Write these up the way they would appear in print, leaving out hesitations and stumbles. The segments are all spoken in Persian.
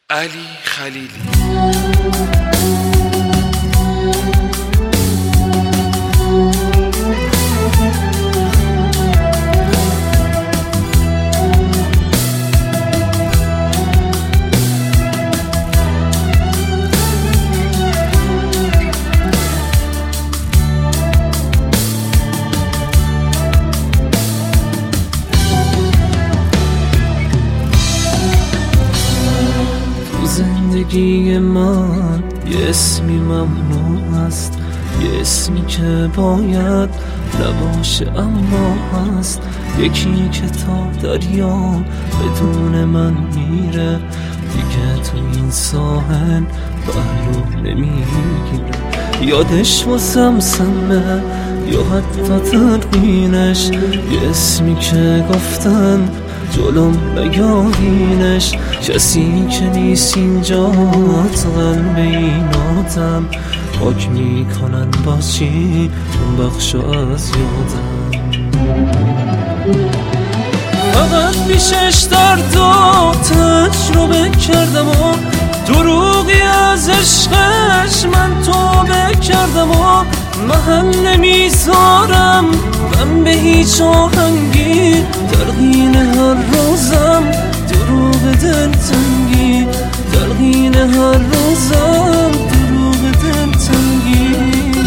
علی خلیلی. زندگی من یه اسمی ممنوع است، یه اسمی که باید نباشه اما هست. یکی که تا دریا بدون من میره، دیگه تو این ساحل پهلو نمیگیره. یادش واسم سمه یا حتی ترقینش، یه اسمی که گفتن جلوم نگاهینش. کسی که نیست اینجا قلب این آدم، پاک میکنن با چی اون بخشو از یادم. فقط بیشش درد و تجربه کردم و دروغی از عشقش من توبه کردم و محل نمیذارم من به هیچ آهنگی. تلقین هر روزم دروغ دلتنگی، تلقین هر روزم دروغ دلتنگی.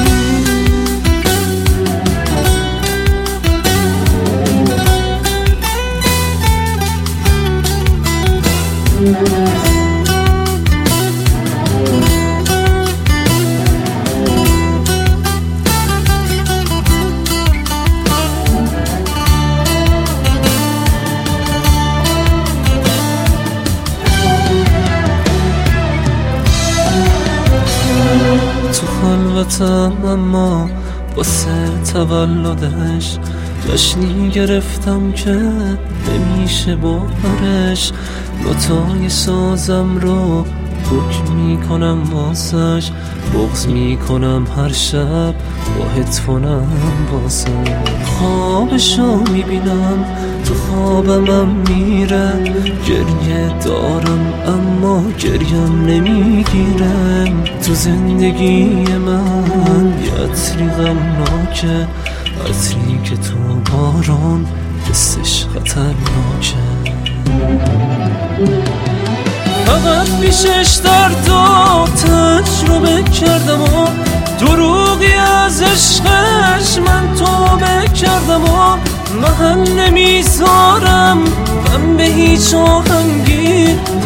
تو خلوتم اما واسه تولدش جشنی گرفتم که نمیشه باورش. نوتای سازم رو بک میکنم واسش، بغض میکنم هر شب با هدفونم باسم. خوابشو میبینم تو خوابمم میره، گریه دارم اما گریم نمیگیرم. تو زندگی من یه عطری غمناکه، عطری که تو باران حسش خطرناکه. فقط بیشش درد و تجربه کردم و دروغی از عشقش من توبه کردم و محل نمیذارم من به هیچ آهنگی.